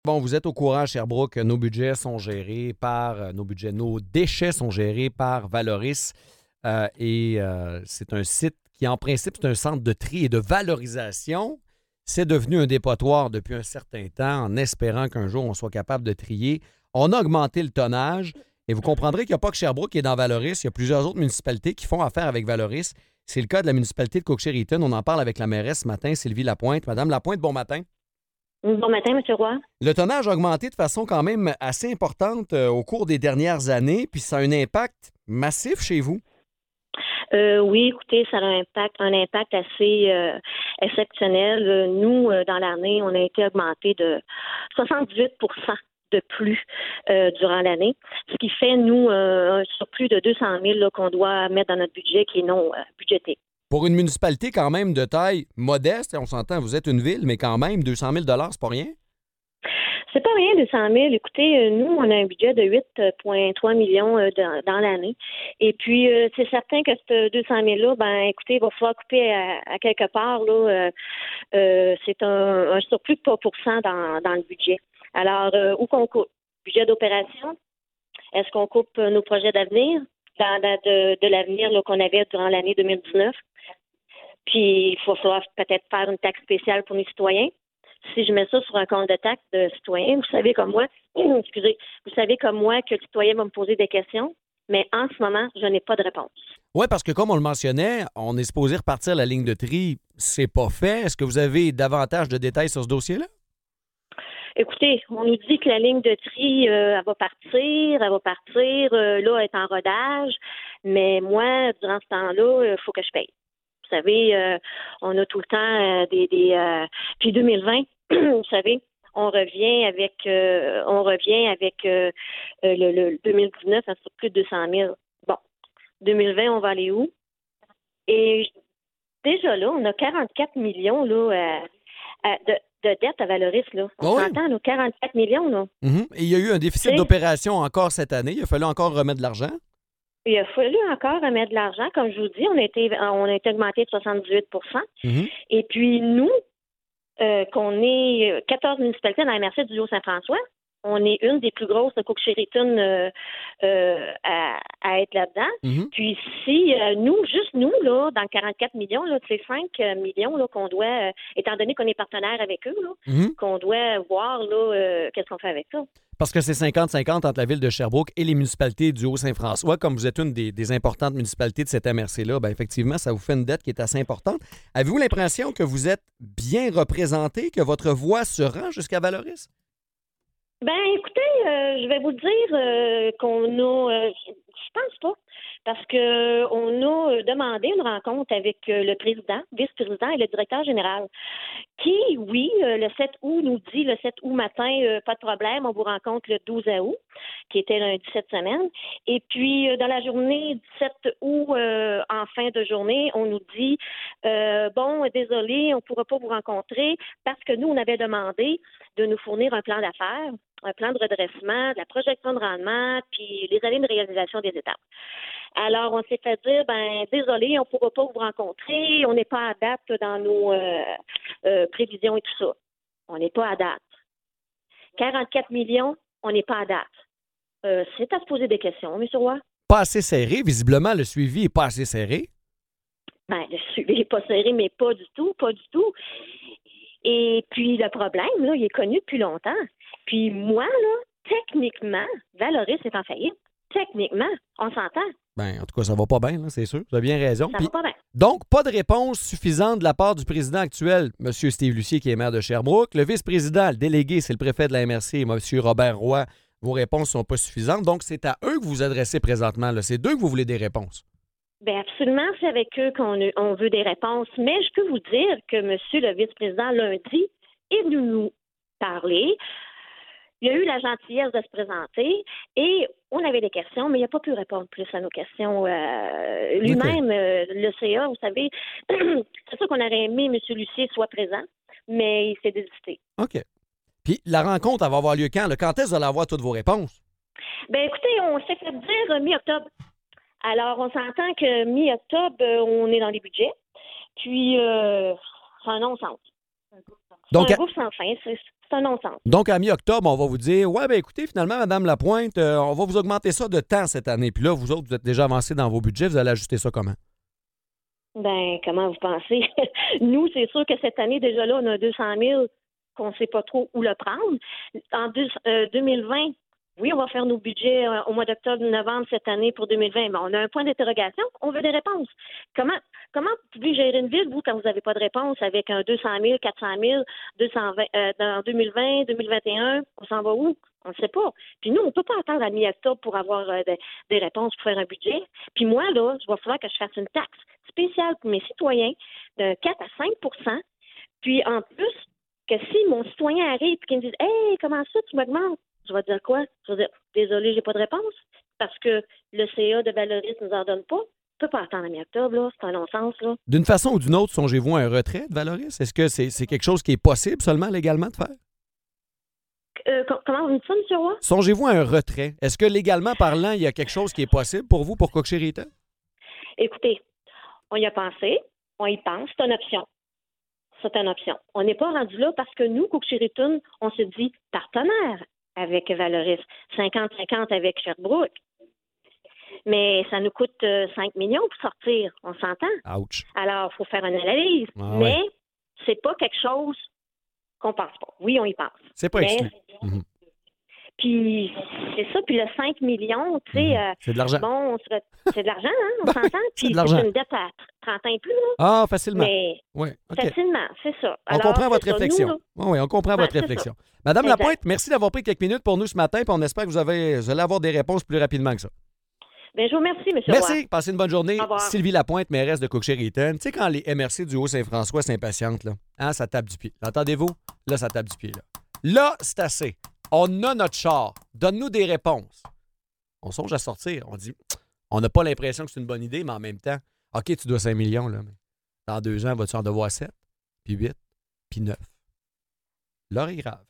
Bon, vous êtes au courant à Sherbrooke, nos budgets sont gérés par nos déchets sont gérés par Valoris. C'est un site qui, en principe, c'est un centre de tri et de valorisation. C'est devenu un dépotoir depuis un certain temps, en espérant qu'un jour on soit capable de trier. On a augmenté le tonnage et vous comprendrez qu'il n'y a pas que Sherbrooke qui est dans Valoris. Il y a plusieurs autres municipalités qui font affaire avec Valoris. C'est le cas de la municipalité de Cook-Chériton. On en parle avec la mairesse ce matin, Sylvie Lapointe. Madame Lapointe, bon matin. Bon matin, M. Roy. Le tonnage a augmenté de façon quand même assez importante au cours des dernières années, puis ça a un impact massif chez vous. Oui, écoutez, ça a un impact assez exceptionnel. Nous, dans l'année, on a été augmenté de 78 de plus durant l'année, ce qui fait, nous, un surplus de 200 000 là, qu'on doit mettre dans notre budget qui est non budgété. Pour une municipalité quand même de taille modeste, on s'entend, vous êtes une ville, mais quand même, 200 000 c'est pas rien? C'est pas rien, 200 000. Écoutez, nous, on a un budget de 8,3 millions dans l'année. Et puis, c'est certain que ce 200 000-là, ben, écoutez, il va falloir couper à quelque part. Là, c'est un surplus de 3 dans le budget. Alors, où qu'on coupe? Budget d'opération? Est-ce qu'on coupe nos projets d'avenir? De l'avenir là, qu'on avait durant l'année 2019? Puis, il va falloir peut-être faire une taxe spéciale pour les citoyens. Si je mets ça sur un compte de taxe de citoyen, vous savez comme moi, excusez, vous savez comme moi que le citoyen va me poser des questions, mais en ce moment, je n'ai pas de réponse. Oui, parce que comme on le mentionnait, on est supposé repartir la ligne de tri. C'est pas fait. Est-ce que vous avez davantage de détails sur ce dossier-là? Écoutez, on nous dit que la ligne de tri, elle va partir, là, elle est en rodage, mais moi, durant ce temps-là, il faut que je paye. Vous savez, on a tout le temps puis 2020, vous savez, on revient avec le 2019 à sur plus de 200 000. Bon, 2020, on va aller où? Et déjà là, on a 44 millions là, de dettes à Valoris. Là. On Oui. s'entend, là, 44 millions. Là. Et il y a eu un déficit C'est- d'opération encore cette année. Il a fallu encore remettre de l'argent. Il a fallu encore remettre de l'argent. Comme je vous dis, on a été augmenté de 78 Mhm. Et puis, nous, qu'on est 14 municipalités dans la MRC du Haut-Saint-François, on est une des plus grosses de Cook-Chériton à être là-dedans. Mhm. Puis si juste nous, là, dans le 44 millions, là, c'est 5 millions là, qu'on doit, étant donné qu'on est partenaire avec eux, là, Mhm. qu'on doit voir là, qu'est-ce qu'on fait avec ça. Parce que c'est 50-50 entre la ville de Sherbrooke et les municipalités du Haut-Saint-François. Comme vous êtes une des importantes municipalités de cette MRC-là, bien, effectivement, ça vous fait une dette qui est assez importante. Avez-vous l'impression que vous êtes bien représenté, que votre voix se rend jusqu'à Valoris? Ben, écoutez, je vais vous dire qu'on a, je pense pas, parce que on a demandé une rencontre avec le président, vice-président et le directeur général, qui, oui, le 7 août nous dit le 7 août matin, pas de problème, on vous rencontre le 12 août, qui était lundi cette semaine, et puis dans la journée du 7 août, en fin de journée, on nous dit bon, désolé, on ne pourra pas vous rencontrer parce que nous, on avait demandé de nous fournir un plan d'affaires, un plan de redressement, de la projection de rendement, puis les années de réalisation des étapes. Alors, on s'est fait dire, ben désolé, on ne pourra pas vous rencontrer, on n'est pas à date dans nos prévisions et tout ça. On n'est pas à date. 44 millions, on n'est pas à date. C'est à se poser des questions, M. Roy. Pas assez serré. Visiblement, le suivi n'est pas assez serré. Ben, le suivi n'est pas serré, mais pas du tout, pas du tout. Et puis, le problème, là, il est connu depuis longtemps. Puis moi, là, techniquement, Valoris est en faillite. Techniquement, on s'entend. Ben, en tout cas, ça va pas bien, là, c'est sûr. Vous avez bien raison. Ça Puis, va pas bien. donc, pas de réponse suffisante de la part du président actuel, M. Steve Lucier, qui est maire de Sherbrooke. Le vice-président, le délégué, c'est le préfet de la MRC, M. Robert Roy. Vos réponses ne sont pas suffisantes. Donc, c'est à eux que vous vous adressez présentement. Là. C'est d'eux que vous voulez des réponses. Bien, absolument, c'est avec eux on veut des réponses. Mais je peux vous dire que monsieur le vice-président, lundi, est venu nous parler. Il a eu la gentillesse de se présenter et on avait des questions, mais il n'a pas pu répondre plus à nos questions. Lui-même, le CA, vous savez, c'est sûr qu'on aurait aimé M. Lucier soit présent, mais il s'est désisté. OK. Puis, la rencontre, elle va avoir lieu quand? Là? Quand est-ce que vous allez avoir toutes vos réponses? Ben écoutez, on s'est fait dire mi-octobre. Alors, on s'entend que mi-octobre, on est dans les budgets. Puis, c'est un non-sens. C'est Donc, un gouffre sans fin. C'est un non-sens. Donc, à mi-octobre, on va vous dire, ouais, ben écoutez, finalement, Madame Lapointe, on va vous augmenter ça de temps cette année. Puis là, vous autres, vous êtes déjà avancés dans vos budgets, vous allez ajuster ça comment? Ben, comment vous pensez? Nous, c'est sûr que cette année, déjà là, on a 200 000 qu'on ne sait pas trop où le prendre. En 2020, oui, on va faire nos budgets au mois d'octobre, novembre cette année pour 2020, mais on a un point d'interrogation, on veut des réponses. Comment vous pouvez gérer une ville, vous, quand vous n'avez pas de réponse avec un 200 000, 400 000, 220, dans 2020, 2021, on s'en va où? On ne sait pas. Puis nous, on ne peut pas attendre à mi-octobre pour avoir des réponses pour faire un budget. Puis moi, là, il va falloir que je fasse une taxe spéciale pour mes citoyens de 4 à 5 Puis en plus, que si mon citoyen arrive et qu'il me dit « Hey, comment ça, tu m'augmentes? » Je vais dire quoi? Je vais dire « Désolé, j'ai pas de réponse. » Parce que le CA de Valoris ne nous en donne pas. On ne peut pas attendre à mi-octobre, là. C'est un non-sens, là. D'une façon ou d'une autre, songez-vous à un retrait de Valoris? Est-ce que c'est quelque chose qui est possible seulement légalement de faire? Comment vous dites ça, M. Roy? Songez-vous à un retrait. Est-ce que légalement parlant, il y a quelque chose qui est possible pour vous, pour Cook-Chériton? Écoutez, on y a pensé, on y pense, c'est une option. C'est une option. On n'est pas rendu là parce que nous, Cook-Chériton, on se dit partenaire avec Valoris, 50-50 avec Sherbrooke. Mais ça nous coûte 5 millions pour sortir, on s'entend. Ouch. Alors, il faut faire une analyse. Ah, mais ouais. c'est pas quelque chose qu'on pense pas. Oui, on y pense. C'est pas Mais- exclu. Mhm. Puis c'est ça, puis le 5 millions, tu sais, C'est de l'argent. bon, c'est de l'argent, hein, on Ben oui, s'entend. c'est de Puis l'argent. c'est une dette à 30 ans et plus, là. Ah, facilement. Mais Oui, OK. facilement, c'est ça. On Alors, comprend votre c'est ça. réflexion. Nous, là, Oui, on comprend Ben, votre c'est réflexion. Madame Exact. Lapointe, merci d'avoir pris quelques minutes pour nous ce matin, puis on espère que vous allez avoir des réponses plus rapidement que ça. ben, je vous remercie, M. Roy. Merci, passez une bonne journée. Au revoir. Sylvie Lapointe, mairesse de Cook-Chériton. Tu sais, quand les MRC du Haut-Saint-François s'impatientent, là, hein, ça tape du pied. L'entendez-vous? Là, ça tape du pied. Là, c'est assez. On a notre char. Donne-nous des réponses. On songe à sortir. On dit, on n'a pas l'impression que c'est une bonne idée, mais en même temps, OK, tu dois 5 millions, là, mais dans 2 ans, vas-tu en devoir 7, puis 8, puis 9? L'heure est grave.